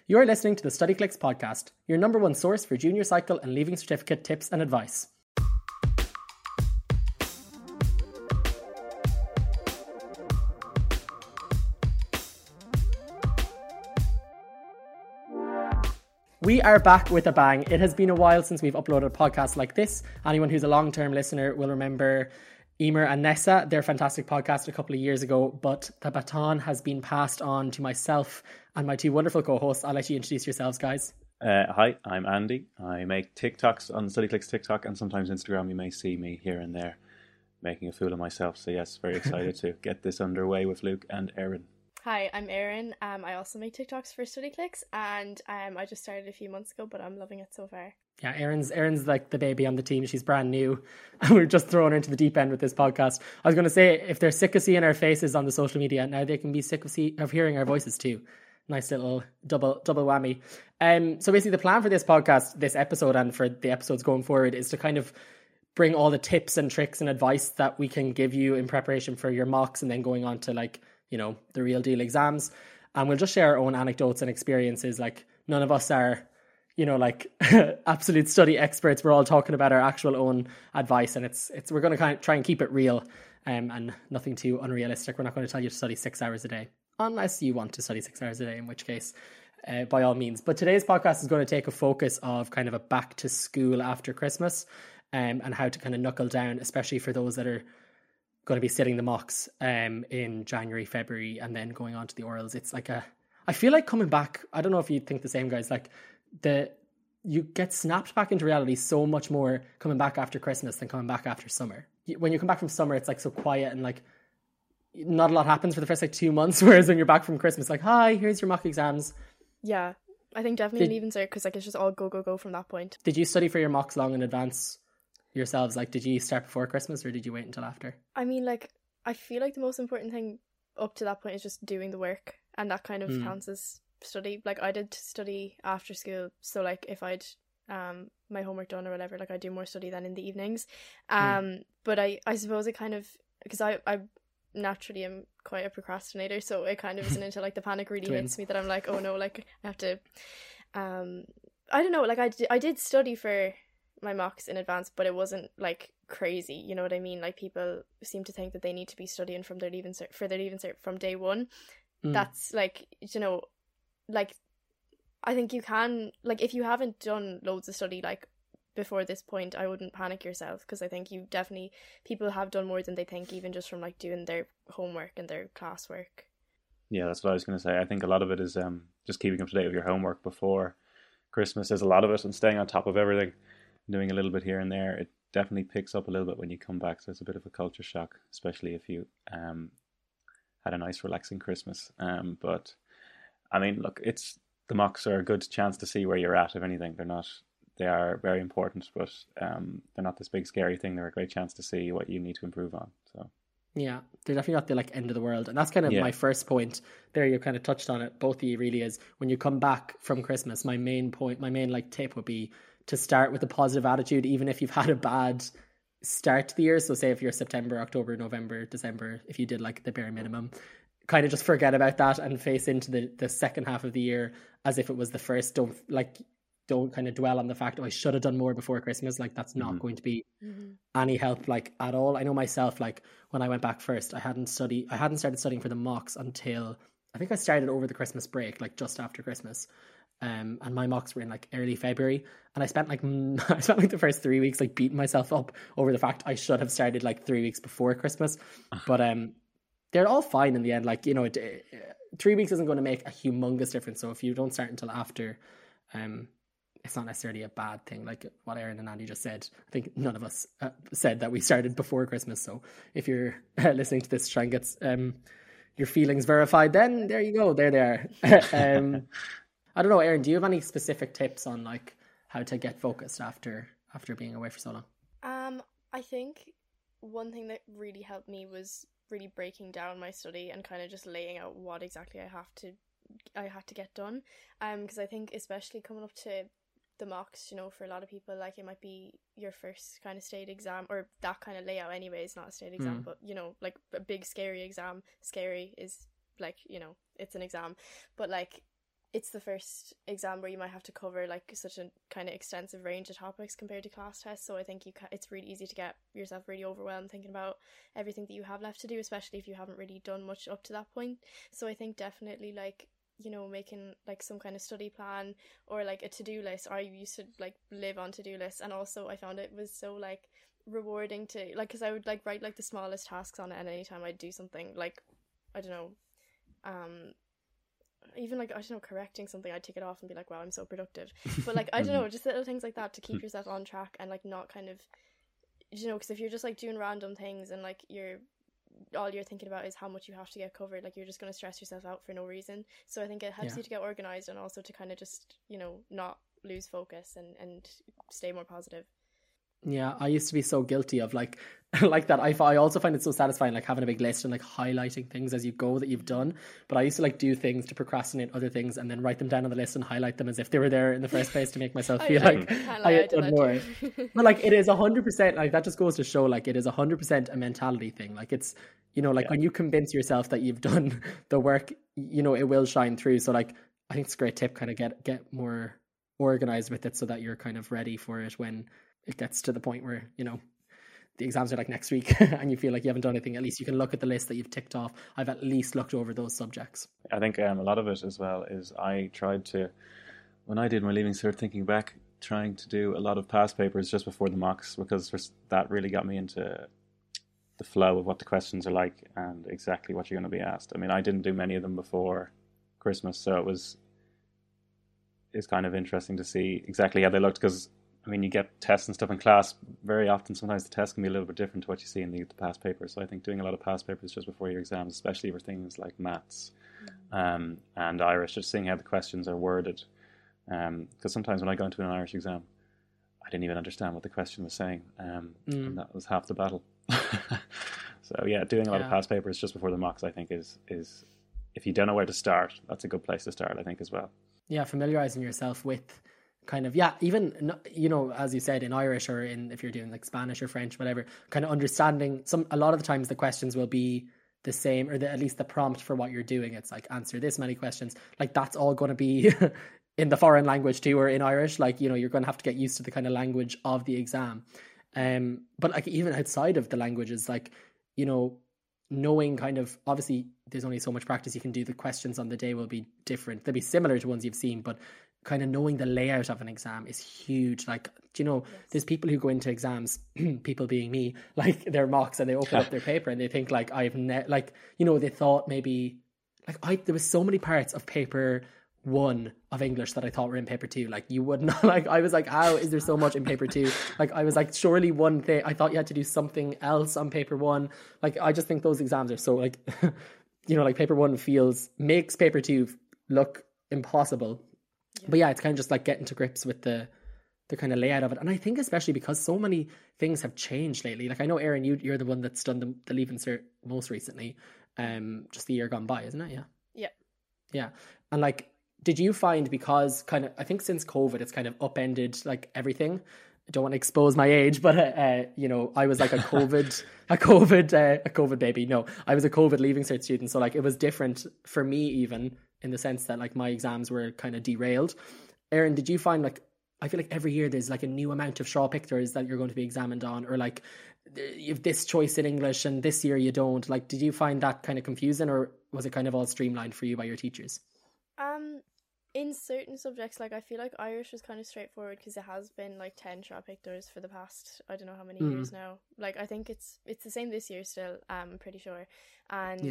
You are listening to the StudyClix podcast, your number one source for junior cycle and leaving certificate tips and advice. We are back with a bang. It has been a while since we've uploaded a podcast like this. Anyone who's a long-term listener will remember Emer and Nessa, their fantastic podcast a couple of years ago, but the baton has been passed on to myself and my two wonderful co-hosts. I'll let you introduce yourselves, guys. Hi, I'm Andy. I make TikToks on StudyClix TikTok and sometimes Instagram. You may see me here and there making a fool of myself. So yes, very excited to get this underway with Luke and Erin. Hi, I'm Erin. I also make TikToks for StudyClix, and I just started a few months ago, but I'm loving it so far. Yeah, Erin's like the baby on the team. She's brand new, and we're just throwing her into the deep end with this podcast. I was going to say, if they're sick of seeing our faces on the social media, now they can be sick of hearing our voices too. Nice little double whammy. So basically, the plan for this podcast, this episode, and for the episodes going forward, is to kind of bring all the tips and tricks and advice that we can give you in preparation for your mocks, and then going on to the real deal exams. And we'll just share our own anecdotes and experiences. Like, none of us are absolute study experts. We're all talking about our actual own advice, and we're going to kind of try and keep it real and nothing too unrealistic. We're not going to tell you to study 6 hours a day unless you want to study 6 hours a day, in which case by all means. But today's podcast is going to take a focus of kind of a back to school after Christmas and how to kind of knuckle down, especially for those that are going to be sitting the mocks in January, February, and then going on to the orals. It's like I feel like coming back, I don't know if you think the same, guys, like you get snapped back into reality so much more coming back after Christmas than coming back after summer. When you come back from summer, it's like so quiet and like not a lot happens for the first 2 months, whereas when you're back from Christmas, like, hi, here's your mock exams. Yeah, I think definitely leaving cert, because it's just all go from that point. Did you study for your mocks long in advance yourselves? Like, did you start before Christmas or did you wait until after? I mean, like, I feel like the most important thing up to that point is just doing the work, and that kind of counts as study. Like, I did study after school, so like if I'd my homework done or whatever, like I do more study than in the evenings. But I suppose it kind of, because I naturally am quite a procrastinator, so it kind of isn't until like the panic really hits me that I'm like, oh no, like I have to I don't know, like I did study for my mocks in advance, but it wasn't like crazy, you know what I mean? Like, people seem to think that they need to be studying from their leaving cert from day one. That's like, like I think you can, like, if you haven't done loads of study like before this point, I wouldn't panic yourself, because I think people have done more than they think, even just from like doing their homework and their classwork. Yeah, that's what I was going to say. I think a lot of it is just keeping up to date with your homework before Christmas. There's a lot of it, and staying on top of everything, doing a little bit here and there. It definitely picks up a little bit when you come back, so it's a bit of a culture shock, especially if you had a nice relaxing Christmas. But I mean, look, the mocks are a good chance to see where you're at. If anything, they are very important, but they're not this big scary thing. They're a great chance to see what you need to improve on. So yeah, they're definitely not the like end of the world. And that's kind of my first point there. You kind of touched on it, both of you, really, is when you come back from Christmas, my main like tip would be to start with a positive attitude, even if you've had a bad start to the year. So say if you're September, October, November, December, if you did like the bare minimum, kind of just forget about that and face into the second half of the year as if it was the first. Don't kind of dwell on the fact, I should have done more before Christmas. Like, that's not going to be any help, like, at all. I know myself, like, when I went back first, I hadn't started studying for the mocks until I think I started over the Christmas break, like just after Christmas. And my mocks were in like early February, and I spent like the first 3 weeks like beating myself up over the fact I should have started like 3 weeks before Christmas. But they're all fine in the end. Like, 3 weeks isn't going to make a humongous difference. So if you don't start until after, it's not necessarily a bad thing. Like what Erin and Andy just said, I think none of us said that we started before Christmas. So if you're listening to this, try and get your feelings verified, then there you go, there they are. I don't know, Erin, do you have any specific tips on like how to get focused after being away for so long? I think one thing that really helped me was really breaking down my study and kind of just laying out what exactly I had to get done. Because I think especially coming up to the mocks, for a lot of people, like, it might be your first kind of state exam, or that kind of layout anyway. It's not a state exam, but like a big scary exam. Scary is like, it's an exam, but like it's the first exam where you might have to cover like such a kind of extensive range of topics compared to class tests. So I think it's really easy to get yourself really overwhelmed thinking about everything that you have left to do, especially if you haven't really done much up to that point. So I think definitely like, you know, making like some kind of study plan or like a to-do list. I used to like live on to-do lists, and also I found it was so like rewarding to like, because I would like write like the smallest tasks on it, and anytime I'd do something like, I don't know, even like, I don't know, correcting something, I'd take it off and be like, wow, I'm so productive. But like, I don't know, just little things like that to keep yourself on track and like not kind of, you know, because if you're just like doing random things and like all you're thinking about is how much you have to get covered, like you're just going to stress yourself out for no reason. So I think it helps you to get organized, and also to kind of just, you know, not lose focus and stay more positive. Yeah, I used to be so guilty of like like that. I also find it so satisfying, like having a big list and like highlighting things as you go that you've done. But I used to like do things to procrastinate other things and then write them down on the list and highlight them as if they were there in the first place to make myself feel like I had done more. But like it is 100%, like that just goes to show like it is 100% a mentality thing. Like it's, you know, like when you convince yourself that you've done the work, you know, it will shine through. So like I think it's a great tip, kind of get more organized with it so that you're kind of ready for it when it gets to the point where, you know, the exams are like next week and you feel like you haven't done anything. At least you can look at the list that you've ticked off. I've at least looked over those subjects. I think a lot of it as well is I tried to, when I did my Leaving Cert, thinking back, trying to do a lot of past papers just before the mocks, because that really got me into the flow of what the questions are like and exactly what you're going to be asked. I mean, I didn't do many of them before Christmas, so it's kind of interesting to see exactly how they looked, because I mean, you get tests and stuff in class very often. Sometimes the tests can be a little bit different to what you see in the past papers. So I think doing a lot of past papers just before your exams, especially for things like maths and Irish, just seeing how the questions are worded. Because sometimes when I go into an Irish exam, I didn't even understand what the question was saying. And that was half the battle. So yeah, doing a lot of past papers just before the mocks, I think is if you don't know where to start, that's a good place to start, I think, as well. Yeah, familiarizing yourself with kind of, even, you know, as you said, in Irish or in, if you're doing like Spanish or French, whatever, kind of understanding a lot of the times the questions will be the same, or at least the prompt for what you're doing. It's like, answer this many questions. Like that's all going to be in the foreign language too, or in Irish. Like, you know, you're going to have to get used to the kind of language of the exam. But like even outside of the languages, like, you know, knowing kind of, obviously there's only so much practice you can do. The questions on the day will be different. They'll be similar to ones you've seen, but kind of knowing the layout of an exam is huge. Like, do you know, there's people who go into exams, people being me, like their mocks, and they open up their paper and they think like like, you know, they thought maybe like there was so many parts of paper 1 of English that I thought were in paper 2. Like you would not, like I was like, how is there so much in paper 2? Like I was like, surely one thing, I thought you had to do something else on paper 1. Like I just think those exams are so like you know, like paper 1 makes paper 2 look impossible. But yeah, it's kind of just like getting to grips with the kind of layout of it. And I think especially because so many things have changed lately. Like I know, Erin, you're the one that's done the Leaving Cert most recently, just the year gone by, isn't it? Yeah. And like, did you find, because kind of, I think since COVID, it's kind of upended like everything. I don't want to expose my age, but you know, I was like a COVID baby. No, I was a COVID Leaving Cert student. So like it was different for me, even in the sense that like my exams were kind of derailed. Erin, did you find like, I feel like every year there's like a new amount of Shaw Pictures that you're going to be examined on, or like you have this choice in English and this year you don't. Like, did you find that kind of confusing, or was it kind of all streamlined for you by your teachers? In certain subjects, like I feel like Irish was kind of straightforward because it has been like 10 Shaw Pictures for the past, I don't know how many years now. Like I think it's the same this year still, I'm pretty sure. And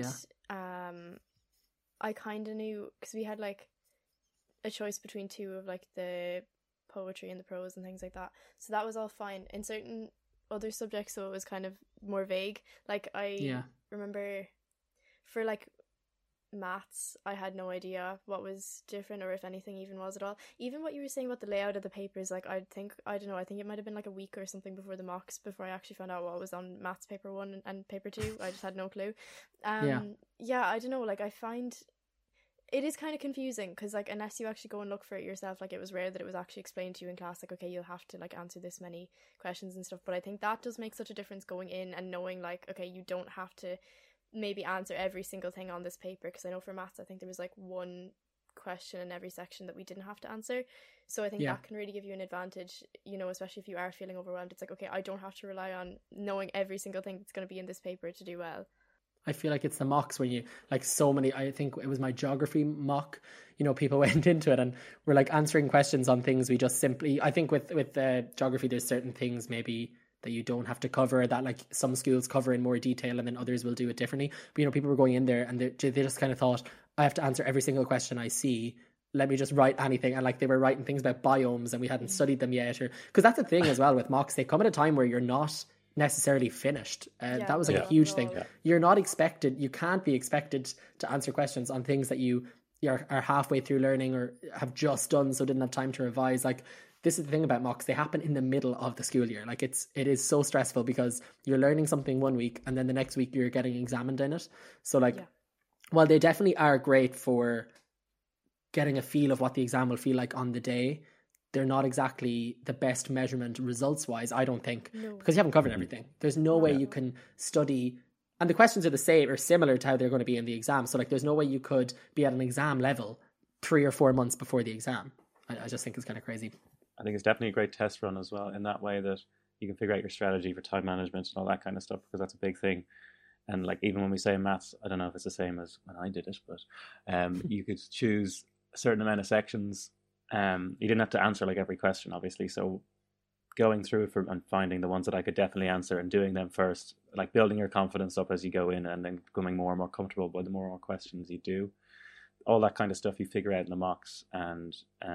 I kind of knew, because we had like a choice between 2 of like the poetry and the prose and things like that, so that was all fine. In certain other subjects, so it was kind of more vague. Like I remember for like maths, I had no idea what was different, or if anything even was at all. Even what you were saying about the layout of the papers, like I think it might have been like a week or something before the mocks before I actually found out what was on maths paper 1 and paper 2. I just had no clue. I don't know, like I find it is kind of confusing because like unless you actually go and look for it yourself, like it was rare that it was actually explained to you in class, like okay, you'll have to like answer this many questions and stuff. But I think that does make such a difference going in and knowing like, okay, you don't have to maybe answer every single thing on this paper, because I know for maths I think there was like one question in every section that we didn't have to answer. So I think that can really give you an advantage, you know, especially if you are feeling overwhelmed. It's like, okay, I don't have to rely on knowing every single thing that's going to be in this paper to do well. I feel like it's the mocks when you, like, so many, I think it was my geography mock, you know, people went into it and were like answering questions on things we just simply, I think with geography, there's certain things maybe that you don't have to cover, that like some schools cover in more detail and then others will do it differently. But, you know, people were going in there and they just kind of thought, I have to answer every single question I see. Let me just write anything. And like they were writing things about biomes and we hadn't studied them yet. Or because that's the thing as well with mocks, they come at a time where you're not necessarily finished. That was like a huge thing. You're not expected, you can't be expected to answer questions on things that you are halfway through learning or have just done, so didn't have time to revise. Like, this is the thing about mocks, they happen in the middle of the school year. Like it is so stressful because you're learning something one week and then the next week you're getting examined in it. So like while they definitely are great for getting a feel of what the exam will feel like on the day, they're not exactly the best measurement results wise, I don't think, because you haven't covered everything. There's no way you can study, and the questions are the same or similar to how they're going to be in the exam. So like there's no way you could be at an exam level 3 or 4 months before the exam. I just think it's kind of crazy. I think it's definitely a great test run as well, in that way that you can figure out your strategy for time management and all that kind of stuff, because that's a big thing. And like even when we say maths, I don't know if it's the same as when I did it, but you could choose a certain amount of sections. You didn't have to answer like every question, obviously. So going through it and finding the ones that I could definitely answer and doing them first, like building your confidence up as you go in and then becoming more and more comfortable by the more and more questions you do. All that kind of stuff you figure out in the mocks, and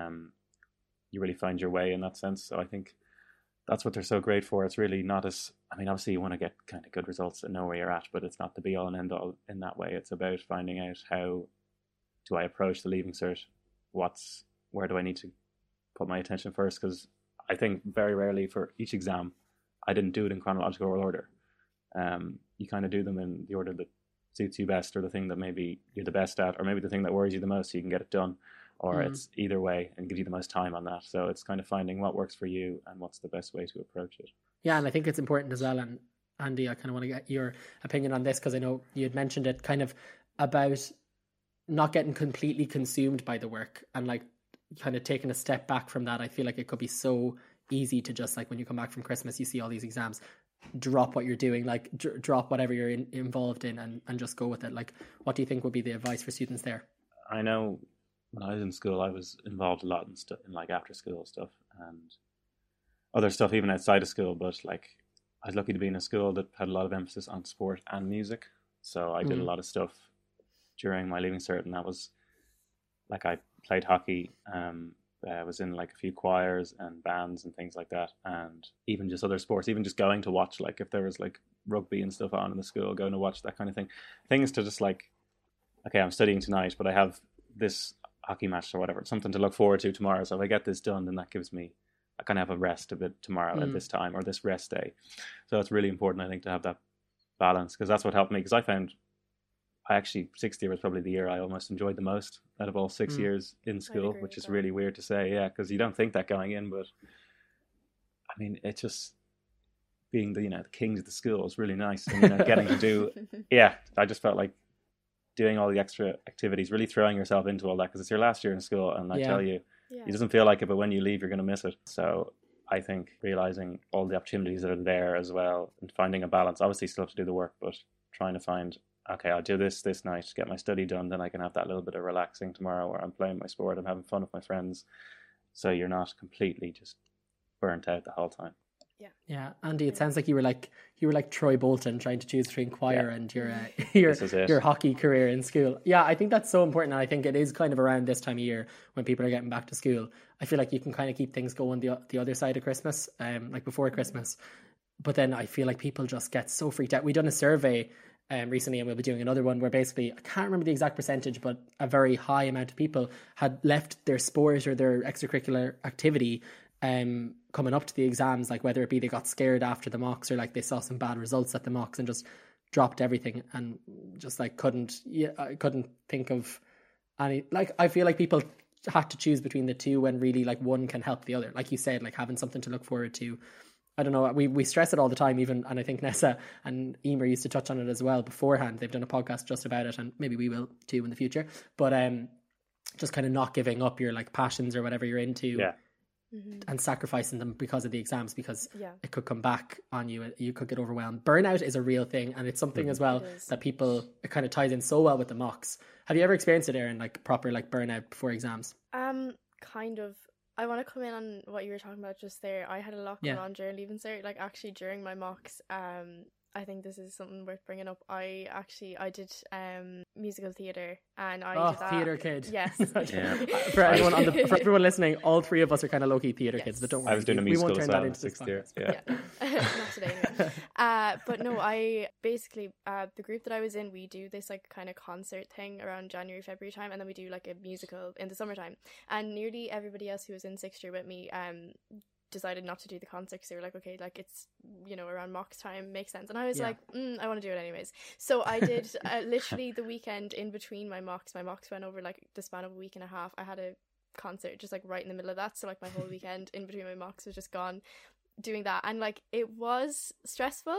you really find your way in that sense. So I think that's what they're so great for. It's really not as, I mean, obviously you want to get kind of good results and know where you're at, but it's not the be all and end all in that way. It's about finding out, how do I approach the Leaving Cert? Where do I need to put my attention first? Because I think very rarely for each exam, I didn't do it in chronological order. You kind of do them in the order that suits you best, or the thing that maybe you're the best at, or maybe the thing that worries you the most so you can get it done. Or it's either way and gives you the most time on that. So it's kind of finding what works for you and what's the best way to approach it. Yeah, and I think it's important as well. And Andy, I kind of want to get your opinion on this, because I know you had mentioned it kind of about not getting completely consumed by the work and like kind of taking a step back from that. I feel like it could be so easy to just, like, when you come back from Christmas, you see all these exams, drop what you're doing, like drop whatever you're involved in and just go with it. Like, what do you think would be the advice for students there? I know when I was in school, I was involved a lot in stuff, in like after school stuff and other stuff even outside of school. But like, I was lucky to be in a school that had a lot of emphasis on sport and music. So I did a lot of stuff during my Leaving Cert, and that was like, I played hockey. I was in like a few choirs and bands and things like that, and even just other sports, even just going to watch, like if there was like rugby and stuff on in the school, going to watch that kind of thing. Things to just like, okay, I'm studying tonight, but I have this hockey match or whatever, something to look forward to tomorrow. So if I get this done, then that gives me, I kind of have a rest a bit tomorrow at this time, or this rest day. So it's really important, I think, to have that balance, because that's what helped me. Because I found, sixth year was probably the year I almost enjoyed the most out of all 6 years in school, which is really weird to say, because you don't think that going in, but I mean, it's just being the kings of the school is really nice, and getting to do, I just felt like doing all the extra activities, really throwing yourself into all that, because it's your last year in school, and I tell you, it doesn't feel like it, but when you leave, you're going to miss it. So I think realizing all the opportunities that are there as well, and finding a balance. Obviously still have to do the work, but trying to find, okay, I'll do this night, get my study done, then I can have that little bit of relaxing tomorrow where I'm playing my sport, I'm having fun with my friends, so you're not completely just burnt out the whole time. Yeah, Andy, it sounds like you were like Troy Bolton trying to choose between choir and your hockey career in school. Yeah, I think that's so important, and I think it is kind of around this time of year when people are getting back to school. I feel like you can kind of keep things going the other side of Christmas, like before Christmas. But then I feel like people just get so freaked out. We've done a survey recently, and we'll be doing another one where basically, I can't remember the exact percentage, but a very high amount of people had left their sport or their extracurricular activity coming up to the exams, like whether it be they got scared after the mocks, or like they saw some bad results at the mocks and just dropped everything and just like couldn't think of any, like, I feel like people had to choose between the two when really like one can help the other, like you said, like having something to look forward to. I don't know, we stress it all the time, even, and I think Nessa and Emer used to touch on it as well beforehand. They've done a podcast just about it, and maybe we will too in the future. But just kind of not giving up your like passions or whatever you're into. Yeah. And sacrificing them because of the exams, because it could come back on you. You could get overwhelmed. Burnout is a real thing, and it's something as well that people, it kind of ties in so well with the mocks. Have you ever experienced it, Erin, like proper like burnout before exams? Kind of. I want to come in on what you were talking about just there. I had a lot going on during Leaving Cert, like actually during my mocks. I think this is something worth bringing up. I did musical theatre, and I did that. Theatre kid. Yes. For anyone for everyone listening, all three of us are kind of low-key theatre kids, but don't worry. I was doing a musical as well in 6th year. Not today anyway. But no, I basically the group that I was in, we do this like kind of concert thing around January, February time, and then we do like a musical in the summertime. And nearly everybody else who was in 6th year with me decided not to do the concert because they were like, okay, like it's, you know, around mocks time, makes sense. And I was like, I want to do it anyways. So I did literally the weekend in between my mocks went over like the span of a week and a half. I had a concert just like right in the middle of that, so like my whole weekend in between my mocks was just gone doing that, and like it was stressful.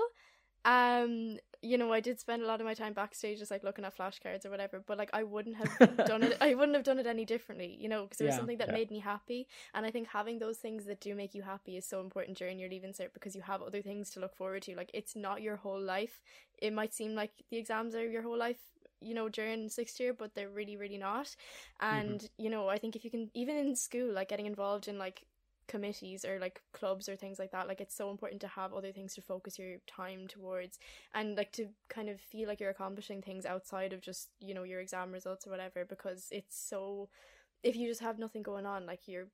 You know, I did spend a lot of my time backstage just like looking at flashcards or whatever, but like I wouldn't have done it any differently, you know, because it was something that made me happy. And I think having those things that do make you happy is so important during your Leaving Cert, because you have other things to look forward to. Like, it's not your whole life. It might seem like the exams are your whole life, you know, during 6th year, but they're really, really not. And you know, I think if you can, even in school, like getting involved in like committees or like clubs or things like that, like it's so important to have other things to focus your time towards, and like to kind of feel like you're accomplishing things outside of just, you know, your exam results or whatever, because it's so, if you just have nothing going on, like you're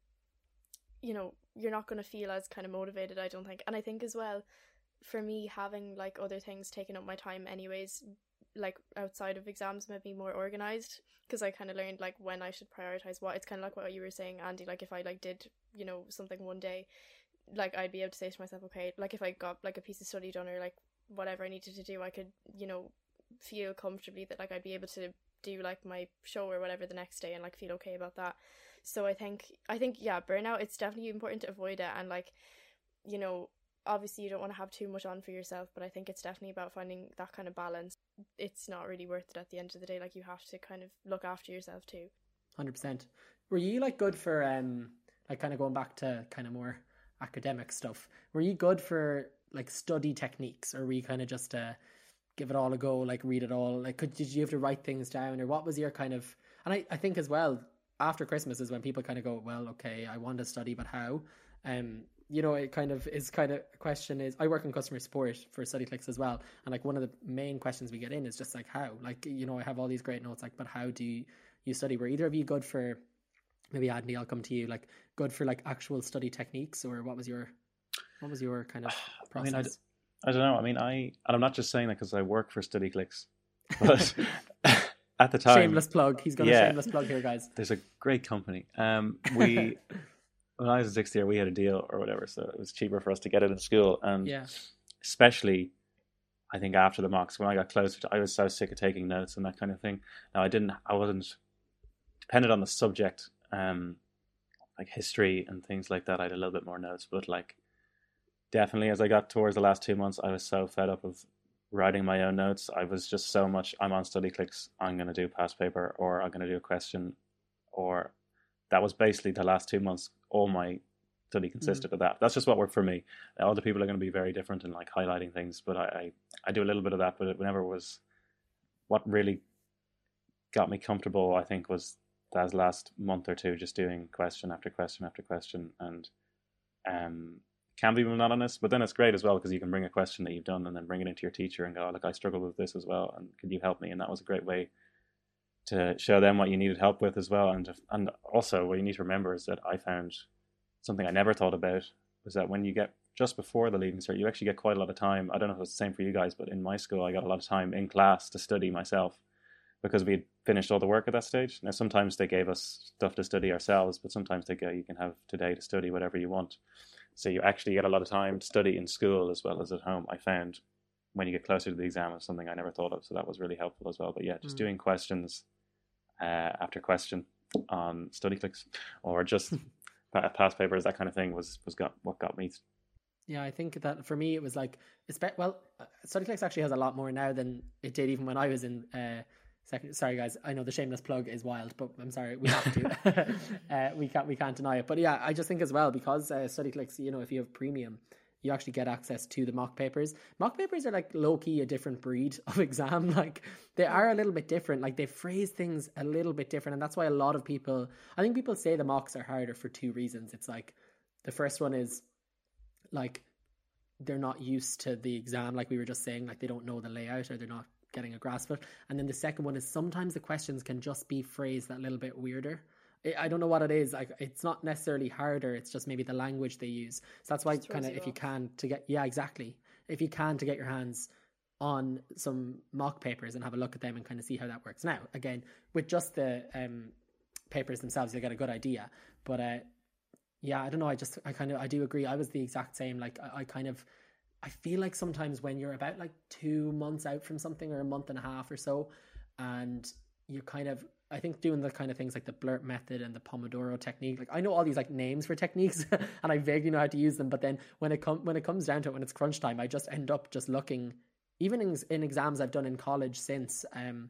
not going to feel as kind of motivated, I don't think. And I think as well, for me, having like other things taking up my time anyways, like outside of exams, made me more organized, because I kind of learned like when I should prioritize what. It's kind of like what you were saying, Andy, like if I like did, you know, something one day, like I'd be able to say to myself, okay, like if I got like a piece of study done or like whatever I needed to do, I could, you know, feel comfortably that like I'd be able to do like my show or whatever the next day and like feel okay about that. So I think yeah, burnout, it's definitely important to avoid it, and like, you know, obviously you don't want to have too much on for yourself, but I think it's definitely about finding that kind of balance. It's not really worth it at the end of the day. Like, you have to kind of look after yourself too. 100%. Were you like good for like kind of going back to kind of more academic stuff, were you good for like study techniques, or were you kind of just give it all a go, like read it all, like did you have to write things down, or what was your kind of, and I think as well after Christmas is when people kind of go, well, okay, I want to study, but how? You know, it kind of is kind of question is, I work in customer support for StudyClix as well, and like one of the main questions we get in is just like, how, like, you know, I have all these great notes, like, but how do you study? Were either of you good for, maybe Andy, I'll come to you, like good for like actual study techniques, or what was your kind of process? I mean, I don't know. I mean, and I'm not just saying that because I work for StudyClix, but at the time, shameless plug. He's got a shameless plug here, guys. There's a great company. When I was in 6th year, we had a deal or whatever, so it was cheaper for us to get it in school. And especially, I think after the mocks, when I got closer to, I was so sick of taking notes and that kind of thing. Now, I wasn't dependent on the subject, like history and things like that. I had a little bit more notes, but like definitely as I got towards the last 2 months, I was so fed up of writing my own notes. I was just so much, I'm on StudyClix, I'm going to do past paper, or I'm going to do a question, or that was basically the last 2 months. All my study consisted of that. That's just what worked for me. Other people are going to be very different in like highlighting things, but I do a little bit of that. But whenever it was, what really got me comfortable, I think, was that last month or two, just doing question after question after question, and can be monotonous, but then it's great as well, because you can bring a question that you've done and then bring it into your teacher and go, oh, look, I struggle with this as well, and can you help me? And that was a great way to show them what you needed help with as well. And also what you need to remember is that I found something I never thought about was that when you get just before the Leaving Cert, you actually get quite a lot of time. I don't know if it's the same for you guys, but in my school, I got a lot of time in class to study myself, because we had finished all the work at that stage. Now, sometimes they gave us stuff to study ourselves, but sometimes they go, you can have today to study whatever you want. So you actually get a lot of time to study in school as well as at home, I found, when you get closer to the exam. Is something I never thought of. So that was really helpful as well. But yeah, just doing questions after question on StudyClix, or just past papers, that kind of thing was what got me. Yeah, I think that for me it was like, StudyClix actually has a lot more now than it did even when I was in second. Sorry, guys. I know the shameless plug is wild, but I'm sorry, we have to. We can't deny it. But yeah, I just think as well, because StudyClix, you know, if you have premium, you actually get access to the mock papers. Mock papers are like low key a different breed of exam. Like they are a little bit different. Like they phrase things a little bit different, and that's why a lot of people, I think people say the mocks are harder for two reasons. It's like the first one is like they're not used to the exam, like we were just saying, like they don't know the layout or they're not getting a grasp of it. And then the second one is sometimes the questions can just be phrased that little bit weirder. I don't know what it is. Like it's not necessarily harder. It's just maybe the language they use. So that's why kind of if you can to get, yeah, exactly. If you can to get your hands on some mock papers and have a look at them and kind of see how that works. Now, again, with just the papers themselves, you get a good idea. But yeah, I don't know. I do agree. I was the exact same. Like I feel like sometimes when you're about like 2 months out from something or a month and a half or so, and you're kind of, I think doing the kind of things like the blurt method and the Pomodoro technique, like I know all these like names for techniques and I vaguely know how to use them. But then when it comes down to it, when it's crunch time, I just end up just looking, even in exams I've done in college since,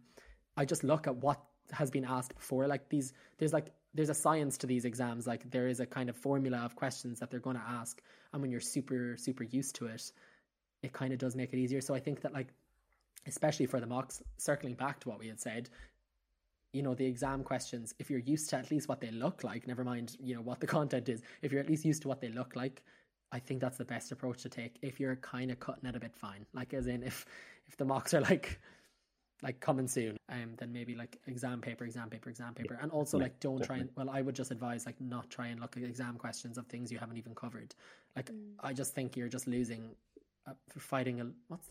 I just look at what has been asked before. Like there's a science to these exams. Like there is a kind of formula of questions that they're going to ask, and when you're super used to it, it kind of does make it easier. So I think that, like, especially for the mocks, circling back to what we had said, you know, the exam questions, if you're used to at least what they look like, never mind, you know, what the content is, if you're at least used to what they look like, I think that's the best approach to take. If you're kind of cutting it a bit fine, like as in if the mocks are like coming soon, then maybe like exam paper, and also like don't try and, well, I would just advise like not try and look at exam questions of things you haven't even covered. Like I just think you're just losing, fighting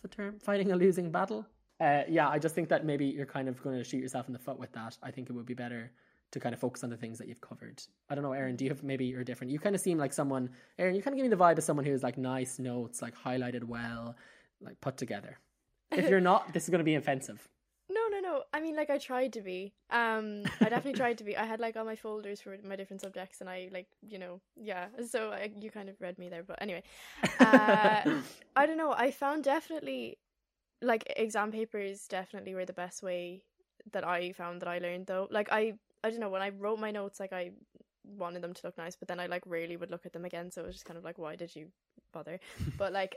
a losing battle. Yeah, I just think that maybe you're kind of going to shoot yourself in the foot with that. I think it would be better to kind of focus on the things that you've covered. I don't know, Aaron, do you have, maybe you're different? You kind of seem like someone, Aaron, you kind of give me the vibe of someone who's like nice notes, like highlighted well, like put together. If you're not, this is going to be offensive. No. I mean, like, I tried to be. I definitely tried to be. I had, like, all my folders for my different subjects, and I, like, you know, yeah. So you kind of read me there. But anyway, I don't know. I found definitely, like, exam papers definitely were the best way that I found that I learned, though. Like, I don't know, when I wrote my notes, like, I wanted them to look nice, but then I, like, rarely would look at them again. So it was just kind of like, why did you bother? But, like,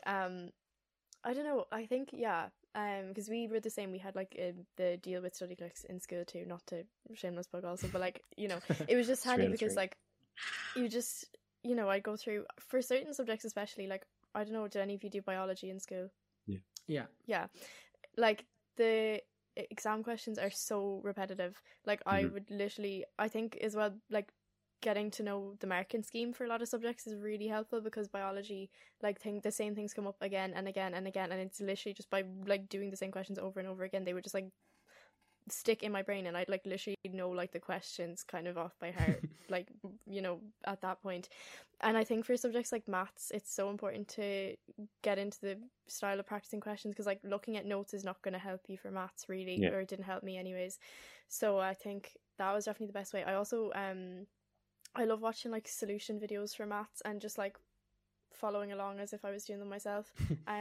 I don't know. I think, yeah. Because we were the same. We had like the deal with StudyClix in school too. Not to shameless plug also, but like, you know, it was just handy because like you just, you know, I go through for certain subjects, especially like, I don't know, did any of you do biology in school? Yeah. Like the exam questions are so repetitive. Like I would literally, I think as well, like getting to know the marking scheme for a lot of subjects is really helpful, because biology, like, the same things come up again and again and again, and it's literally just by like doing the same questions over and over again, they would just like stick in my brain, and I'd like literally know like the questions kind of off by heart, like, you know, at that point. And I think for subjects like maths, it's so important to get into the style of practicing questions, because like looking at notes is not going to help you for maths really, or it didn't help me anyways. So I think that was definitely the best way. I also I love watching like solution videos for maths and just like following along as if I was doing them myself.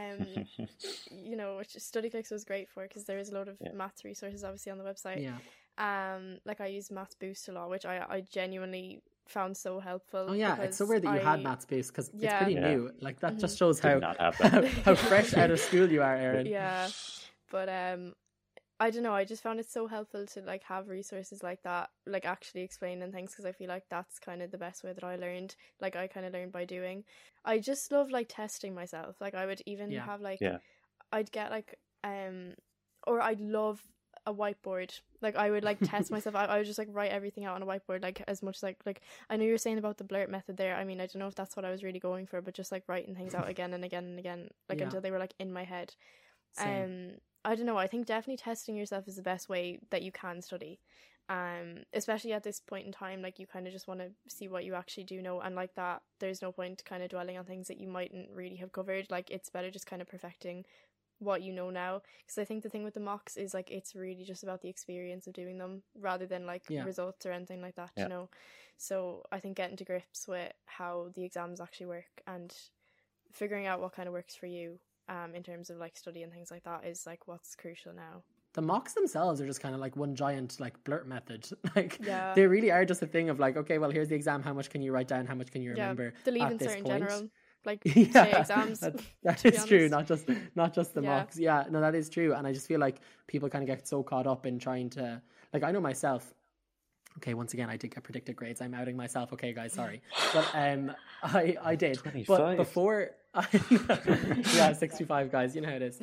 You know, which StudyClix was great for, because there is a lot of maths resources obviously on the website. Like I use Maths Boost a lot, which I genuinely found so helpful. Oh yeah, it's so weird that you had Maths Boost, because it's pretty new. Like that just shows how fresh out of school you are, Erin. Yeah, but I don't know, I just found it so helpful to like have resources like that, like actually explaining things, because I feel like that's kind of the best way that I learned. Like I kind of learned by doing. I just love like testing myself. Like I would even have like I'd get like or I'd love a whiteboard. Like I would like test myself. I would just like write everything out on a whiteboard, like as much as like I know you're saying about the blurt method there. I mean, I don't know if that's what I was really going for, but just like writing things out again and again and again, like until they were like in my head. Same. I don't know, I think definitely testing yourself is the best way that you can study. Especially at this point in time, like you kind of just want to see what you actually do know, and like that there's no point kind of dwelling on things that you mightn't really have covered. Like it's better just kind of perfecting what you know now, because I think the thing with the mocks is like it's really just about the experience of doing them rather than like results or anything like that, you know. So I think getting to grips with how the exams actually work and figuring out what kind of works for you in terms of like study and things like that is like what's crucial now. the mocks themselves are just kind of like one giant like blurt method. Like Yeah. they really are just a thing of like, okay, well, here's the exam. How much can you write down? How much can you remember? The Leaving at this Cert in point? general, like Yeah, say exams. that to be is true. honest. Not just the Yeah. mocks. Yeah, no, that is true. And I just feel like people kind of get so caught up in trying to, like, I know myself. Okay, once again, I did get predicted grades. I'm outing myself. Okay, guys, sorry, but I did. 25. But before, yeah, 65, guys. You know how it is.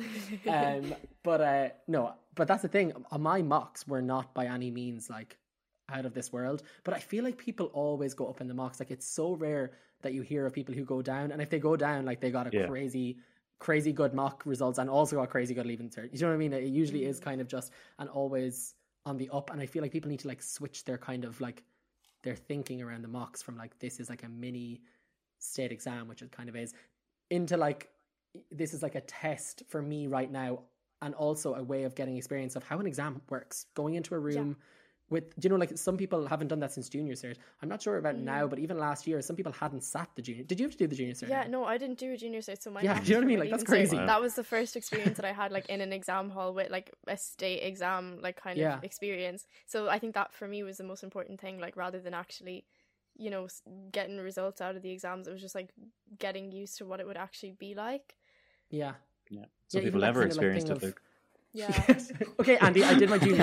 No, but that's the thing. My mocks were not by any means like out of this world. But I feel like people always go up in the mocks. Like it's so rare that you hear of people who go down, and if they go down, like they got a crazy good mock results and also got crazy good leaving cert. You know what I mean? It usually is kind of just and always on the up, and I feel like people need to like switch their kind of like their thinking around the mocks from like this is like a mini state exam, which it kind of is, into like this is like a test for me right now, and also a way of getting experience of how an exam works, going into a room with, you know, like some people haven't done that since junior cert. I'm not sure about now, but even last year some people hadn't sat the junior. Did you have to do the junior cert? Yeah, no, I didn't do a junior cert, so my do you know what I mean? Like that's crazy. Wow. That was the first experience that I had like in an exam hall with like a state exam like kind of experience. So I think that for me was the most important thing, like rather than actually, you know, getting results out of the exams, it was just like getting used to what it would actually be like. Yeah. Some people never experienced it. Yeah. Yes. Okay, Andy, I did my junior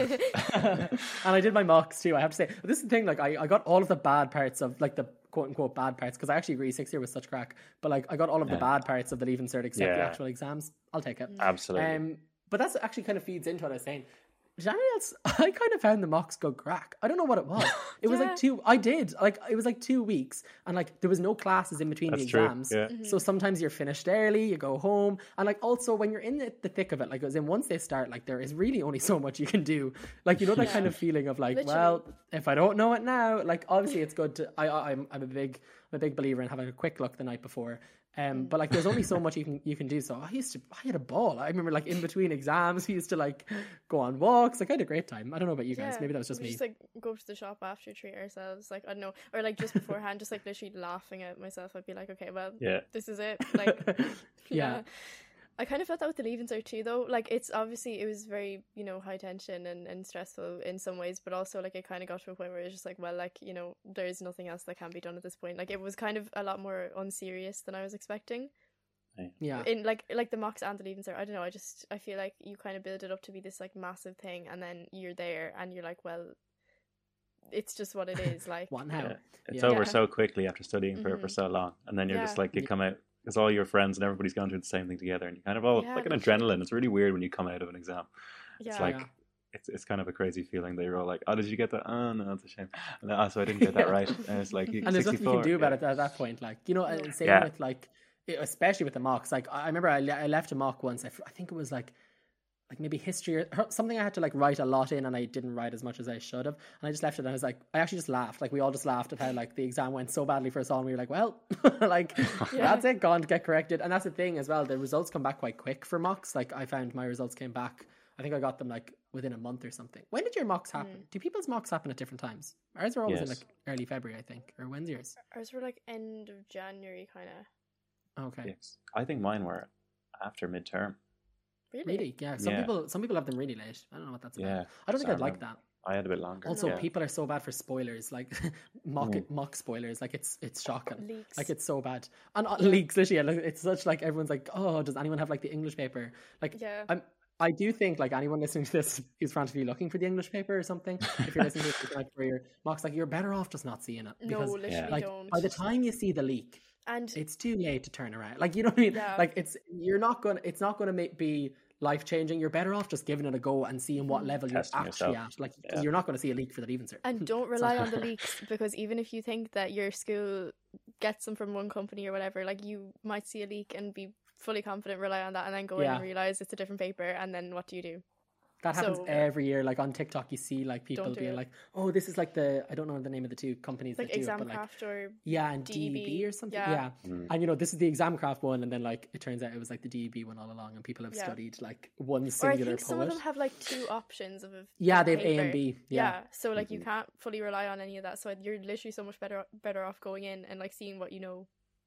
cert. And I did my mocks too, I have to say. But this is the thing, like I got all of the bad parts of like the quote unquote bad parts, because I actually agree 6th year was such crack, but like I got all of the bad parts of the leaving cert except the actual exams. I'll take it. Absolutely. But that's actually kind of feeds into what I was saying. Did anyone else? I kind of found the mocks go crack. I don't know what it was. It was like it was like 2 weeks, and like there was no classes in between the exams. True. Yeah. So sometimes you're finished early, you go home, and like also when you're in the thick of it, like as in once they start, like there is really only so much you can do. Like, you know, that kind of feeling of like, Literally. well, if I don't know it now, like obviously it's good to. I'm a big believer in having a quick look the night before. But like there's only so much you can do. So I had a ball. I remember like in between exams we used to like go on walks. Like I had a great time. I don't know about you guys. Maybe that was just me. Just like go to the shop after, treat ourselves. Like I don't know, or like just beforehand, just like literally laughing at myself. I'd be like, okay, well, this is it. Like, yeah. I kind of felt that with the leaving cert too, though. Like it's obviously it was very, you know, high tension and stressful in some ways, but also like it kind of got to a point where it's just like, well, like, you know, there's nothing else that can be done at this point. Like it was kind of a lot more unserious than I was expecting. Yeah. In like the mocks and the leaving cert, I don't know. I feel like you kind of build it up to be this like massive thing, and then you're there and you're like, well, it's just what it is. Like what now? It's over so quickly after studying for so long, and then you're just like you come out. Because all your friends and everybody's going through the same thing together, and you kind of all like an adrenaline. It's really weird when you come out of an exam. It's like it's kind of a crazy feeling that you're all like, oh, did you get that? Oh no, it's a shame. And so I didn't get that right. And it's like, and there's nothing you can do about it at that point. Like, you know, and same with like, especially with the mocks. Like I remember I left a mock once. I think it was like maybe history or something. I had to like write a lot in, and I didn't write as much as I should have, and I just left it. And I was like, I actually just laughed. Like we all just laughed at how like the exam went so badly for us all, and we were like, well, like that's it, gone to get corrected. And that's the thing as well, the results come back quite quick for mocks. Like I found my results came back, I think I got them like within a month or something. When did your mocks happen? Do people's mocks happen at different times? Ours are always in like early February, I think. Or when's yours? Ours were like end of January kind of. Okay. Yes. I think mine were after midterm. Really? Yeah. Some people have them really late. I don't know what that's about. Yeah. I don't think I'd like that. I had a bit longer. Also, people are so bad for spoilers, like mock spoilers. Like it's shocking. Leaks. Like it's so bad. And leaks, literally. Like, it's such like everyone's like, oh, does anyone have like the English paper? Like, I do think like anyone listening to this is frantically looking for the English paper or something. If you're listening to this like for your mocks, like you're better off just not seeing it. Because, no, literally like, don't. By the time you see the leak, and it's too late to turn around. Like, you know what I mean? Yeah. Like it's not gonna be life changing. You're better off just giving it a go and seeing what level you're actually at. Like you're not going to see a leak for that even, sir. And don't rely on the leaks, because even if you think that your school gets them from one company or whatever, like you might see a leak and be fully confident, rely on that, and then go in and realize it's a different paper, and then what do you do? That happens every year. Like on TikTok, you see like people being like, "Oh, this is like I don't know the name of the two companies like that do it, but Examcraft or and DEB or something." Yeah. And you know, this is the Examcraft one, and then like it turns out it was like the DEB one all along, and people have studied like one singular or I think some of them have like two options of they have paper. A and B. Yeah. So like you can't fully rely on any of that. So you're literally so much better off going in and like seeing what you know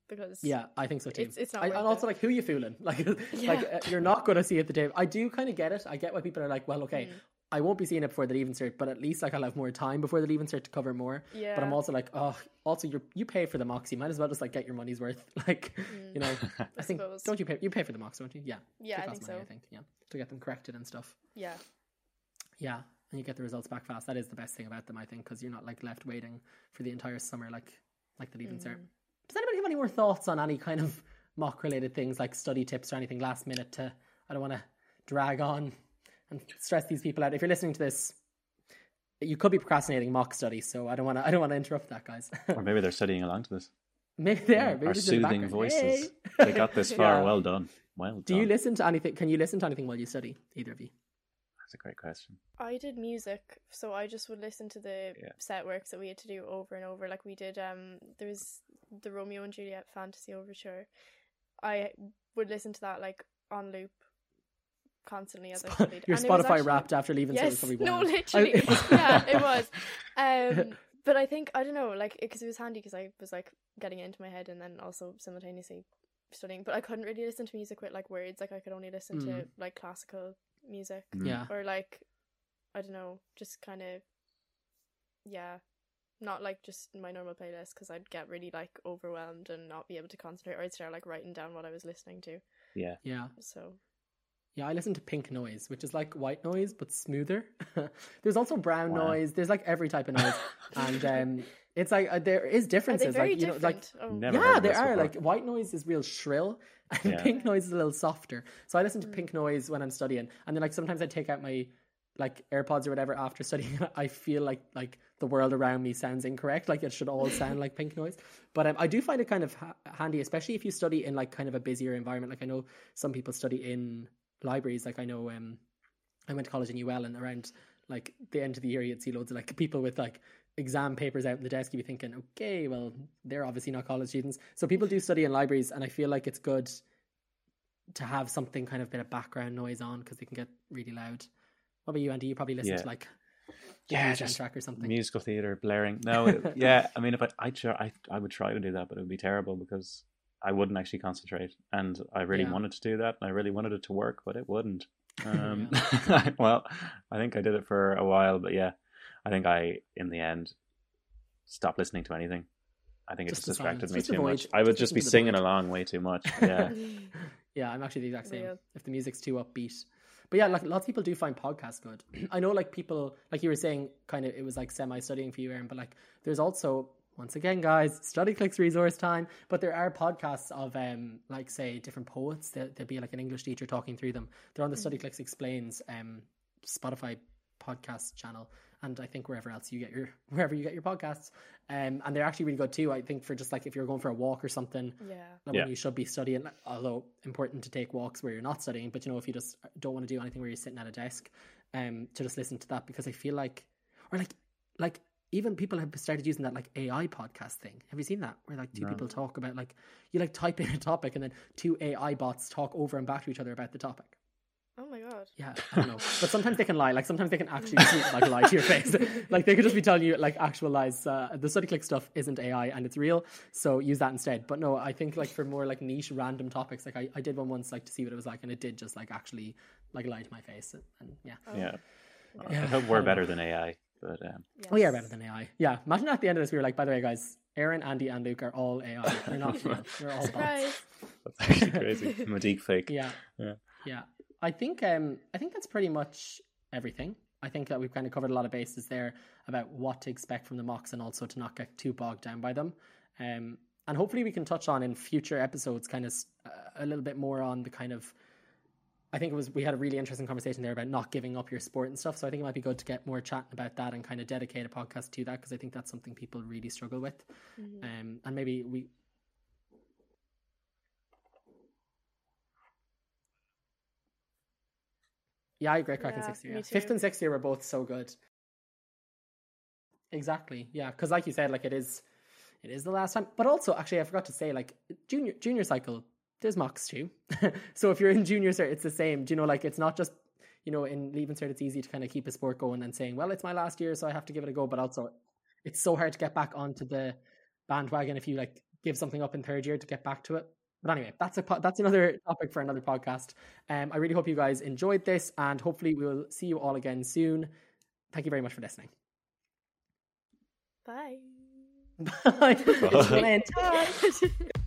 because I think so too. It's not. And also, like, who are you fooling? Like, you're not going to see it the day. I do kind of get it. I get why people are like, well, okay, I won't be seeing it before the Leaving Cert, but at least like I'll have more time before the Leaving Cert to cover more. Yeah. But I'm also like, oh, also you pay for the mocks, you might as well just like get your money's worth. Like, you know, I think don't you pay for the mocks, don't you? Yeah. Yeah, I think so. I think to get them corrected and stuff. Yeah. Yeah, and you get the results back fast. That is the best thing about them, I think, because you're not like left waiting for the entire summer like the Leaving Cert. Does anybody have any more thoughts on any kind of mock related things like study tips or anything last minute? I don't want to drag on and stress these people out. If you're listening to this, you could be procrastinating mock study, so I don't want to interrupt that, guys. Or maybe they're studying along to this. Maybe they are. Maybe our soothing voices. Hey. They got this far. Well done. Do you listen to anything? Can you listen to anything while you study? Either of you? That's a great question. I did music, so I just would listen to the set works that we had to do over and over. Like we did, there was the Romeo and Juliet Fantasy Overture. I would listen to that like on loop constantly as I studied. Your Spotify Wrapped after Leaving Cert was probably no, literally, yeah, it was. But I think, I don't know, like, because it was handy because I was like getting it into my head and then also simultaneously studying. But I couldn't really listen to music with like words. Like I could only listen to like classical music, or like, I don't know, just kind of, not like just my normal playlist, because I'd get really like overwhelmed and not be able to concentrate, or I'd start like writing down what I was listening to. Yeah. So. Yeah, I listen to pink noise, which is like white noise but smoother. There's also brown noise. There's like every type of noise, and it's like there is differences. Are they very like different? They are. Like white noise is real shrill, and pink noise is a little softer. So I listen to pink noise when I'm studying, and then like sometimes I take out my like AirPods or whatever after studying. I feel like the world around me sounds incorrect. Like it should all sound like pink noise. But I do find it kind of handy, especially if you study in like kind of a busier environment. Like I know some people study in libraries. Like I know I went to college in UL, and around like the end of the year you'd see loads of like people with like exam papers out on the desk. You'd be thinking, okay, well they're obviously not college students. So people do study in libraries, and I feel like it's good to have something kind of bit of background noise on because they can get really loud. What about you, Andy? You probably listen to like just track or something, musical theatre blaring. No, I mean, if I would try to do that, but it would be terrible because I wouldn't actually concentrate, and I really wanted to do that, and I really wanted it to work, but it wouldn't. Well, I think I did it for a while, but I think I, in the end, stopped listening to anything. I think it just distracted me too much. I would just be singing along way too much. Yeah, I'm actually the exact same. If the music's too upbeat. But yeah, like lots of people do find podcasts good. I know like people, like you were saying, kind of it was like semi-studying for you, Aaron, but like there's also, once again, guys, StudyClick's resource time. But there are podcasts of, like, say, different poets. There'll be like an English teacher talking through them. They're on the StudyClicks Explains Spotify podcast channel, and I think wherever you get your podcasts. And they're actually really good too. I think for just like if you're going for a walk or something, when you should be studying. Although important to take walks where you're not studying, but if you just don't want to do anything where you're sitting at a desk, to just listen to that, because I feel like, or like. Even people have started using that like AI podcast thing. Have you seen that? Where like two people talk about, like, you like type in a topic and then two AI bots talk over and back to each other about the topic. Oh my god. Yeah, I don't know. But sometimes they can lie. Like sometimes they can actually like lie to your face. Like they could just be telling you like actual lies. The StudyClick stuff isn't AI and it's real, so use that instead. But no, I think like for more like niche random topics, like I did one once like to see what it was like, and it did just like actually like lie to my face. And I hope we're better than AI. But we are better than AI. Yeah, imagine at the end of this we were like, by the way, guys, Aaron, Andy, and Luke are all AI. They're not real. They're all bots. That's actually crazy. I'm a deep fake. Yeah. I think that's pretty much everything. I think that we've kind of covered a lot of bases there about what to expect from the mocks, and also to not get too bogged down by them. And hopefully we can touch on in future episodes kind of a little bit more on the kind of, I think we had a really interesting conversation there about not giving up your sport and stuff. So I think it might be good to get more chatting about that and kind of dedicate a podcast to that, because I think that's something people really struggle with. And maybe we... Yeah, I agree. Crack in 6th year. 5th and 6th year were both so good. Exactly. Yeah, because like you said, like it is the last time. But also, actually, I forgot to say, like junior cycle, there's mocks too. So if you're in junior cert, it's the same. Do you know, like it's not just, in Leaving Cert, it's easy to kind of keep a sport going and saying, well, it's my last year, so I have to give it a go. But also, it's so hard to get back onto the bandwagon if you like give something up in third year to get back to it. But anyway, that's another topic for another podcast. I really hope you guys enjoyed this, and hopefully we will see you all again soon. Thank you very much for listening. Bye. Bye. Bye.